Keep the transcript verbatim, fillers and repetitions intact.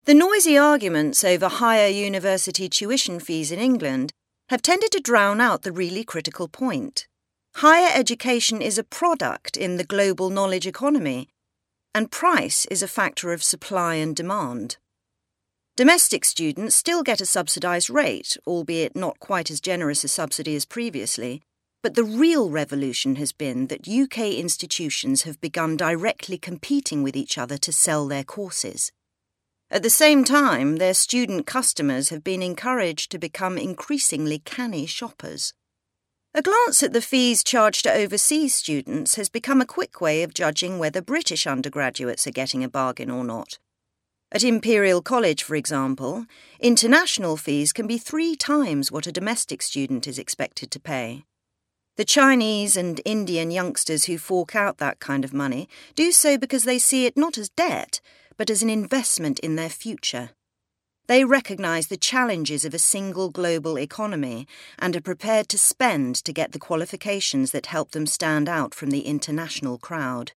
The noisy arguments over higher university tuition fees in England have tended to drown out the really critical point. Higher education is a product in the global knowledge economy, and price is a factor of supply and demand. Domestic students still get a subsidised rate, albeit not quite as generous a subsidy as previously, but the real revolution has been that U K institutions have begun directly competing with each other to sell their courses. At the same time, their student customers have been encouraged to become increasingly canny shoppers. A glance at the fees charged to overseas students has become a quick way of judging whether British undergraduates are getting a bargain or not. At Imperial College, for example, international fees can be three times what a domestic student is expected to pay. The Chinese and Indian youngsters who fork out that kind of money do so because they see it not as debt, but as an investment in their future. They recognise the challenges of a single global economy and are prepared to spend to get the qualifications that help them stand out from the international crowd.